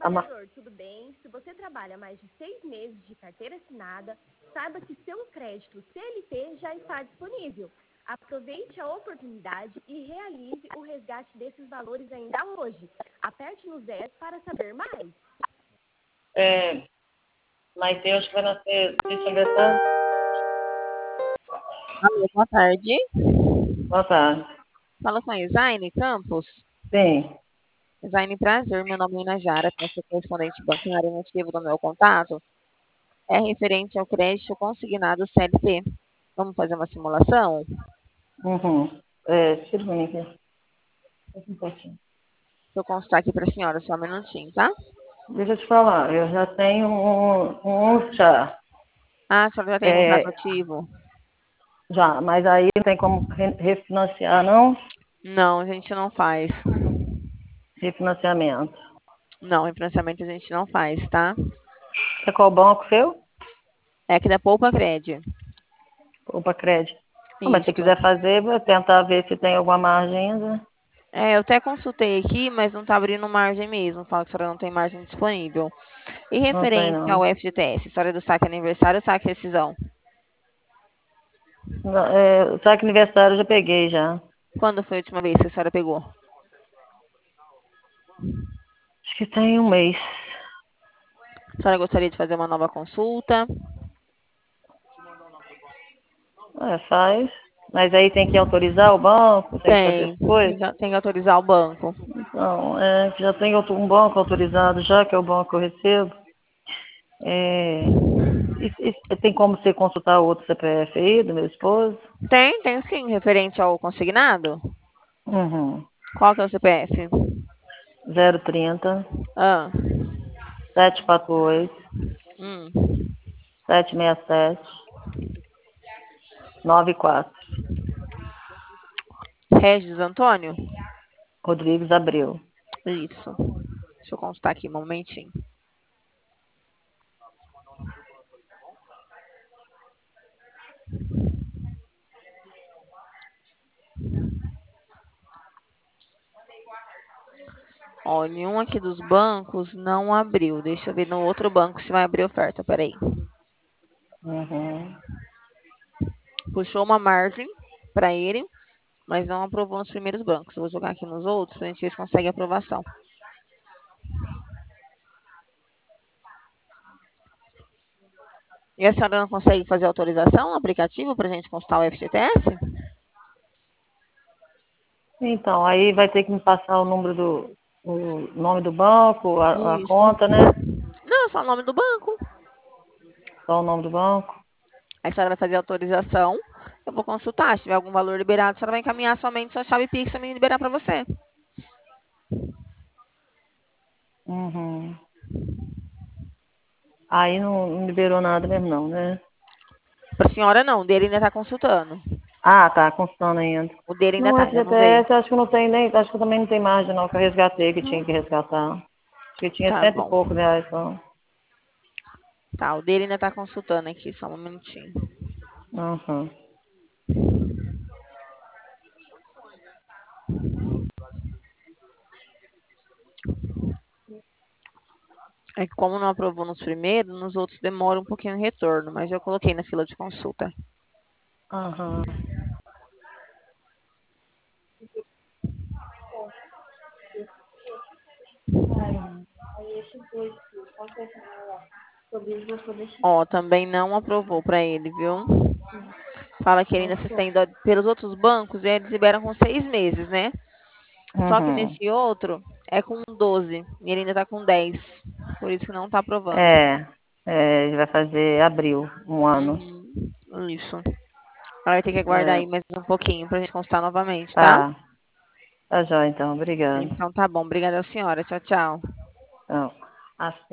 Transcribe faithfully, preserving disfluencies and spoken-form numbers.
Ama- investidor, tudo bem? Se você trabalha mais de seis meses de carteira assinada, saiba que seu crédito C L T já está disponível. Aproveite a oportunidade e realize o resgate desses valores ainda hoje. Aperte no zero para saber mais. É, mas eu acho que vai nascer. Deixa eu ver, tá? Alô, boa tarde. Boa tarde. Fala com a Esaine Campos. Sim. Esaine, prazer. Meu nome é Inajara, eu sou correspondente bancário. O motivo do meu contato é referente ao crédito consignado C L T. Vamos fazer uma simulação? Uhum. É, tira o menino aqui. Um pouquinho. Deixa eu constar aqui para a senhora, só um minutinho, tá? Deixa eu te falar, eu já tenho um, um chá. Ah, a senhora já tem É, contrato ativo? já, mas aí não tem como re- refinanciar, não? Não, a gente não faz. Refinanciamento. Não, financiamento a gente não faz, tá? É qual banco seu? É aqui da Poupa Cred. Opa, crédito. Ah, mas se Isso. quiser fazer, vou tentar ver se tem alguma margem ainda. É, eu até consultei aqui, mas não tá abrindo margem mesmo. Fala que a senhora não tem margem disponível. E Não tem, referente ao não. F G T S, história do saque aniversário, saque rescisão. Não, é, o saque aniversário eu já peguei já. Quando foi a última vez que a senhora pegou? Acho que tem um mês. A senhora gostaria de fazer uma nova consulta? É, faz. Mas aí tem que autorizar o banco, tem que fazer Tem. as Tem coisas. que, tem que autorizar o banco. Então, é, já tem outro- um banco autorizado já, que é o banco que eu recebo. É, e- e tem como você consultar o outro C P F aí, do meu esposo? Tem, tem sim, referente ao consignado. Uhum. Qual que é o C P F? zero trinta, Ah, sete quatro oito, hum. sete seis sete, nove quatro. Regis Antônio? Rodrigues Abreu. Isso. Deixa eu constar aqui um momentinho. Ó, nenhum aqui dos bancos não abriu. Deixa eu ver no outro banco se vai abrir oferta. Peraí. Uhum. Puxou uma margem para ele, mas não aprovou nos primeiros bancos. Eu vou jogar aqui nos outros para a gente ver se consegue aprovação. E a senhora não consegue fazer autorização no aplicativo para a gente constar o F G T S? Então, aí vai ter que me passar o número do, o nome do banco, a, a Isso. conta, né? Não, só o nome do banco. Só o nome do banco. Aí a senhora vai fazer a autorização. Eu vou consultar. Se tiver algum valor liberado, a senhora vai encaminhar somente sua chave Pix para me liberar para você. Uhum. Aí não, não liberou nada mesmo não, né? Para a senhora não, o dele ainda está consultando. Ah, tá, constando ainda. O dele ainda No está, ainda não veio. F G T S acho que não tem nem, acho que também não tem margem não, que eu resgatei, que tinha que resgatar. Porque tinha Tá cento e bom. pouco reais só. Tá, o dele ainda está consultando aqui, só um minutinho. Uhum. É que como não aprovou nos primeiros, nos outros demora um pouquinho o retorno, mas eu coloquei na fila de consulta. Aham. Ó, também não aprovou para ele, viu? Fala que ele ainda se estende pelos outros bancos, eles liberam com seis meses, né? Só que Uhum. nesse outro é com doze e ele ainda tá com dez. Por isso que não tá aprovando. É, é, ele vai fazer abril, um ano. Uhum, isso. Ela vai ter que aguardar É, aí mais um pouquinho pra gente constar novamente, tá? tá, tá jóia então, obrigado. Então tá bom. Obrigada, senhora. Tchau, tchau. Então, assim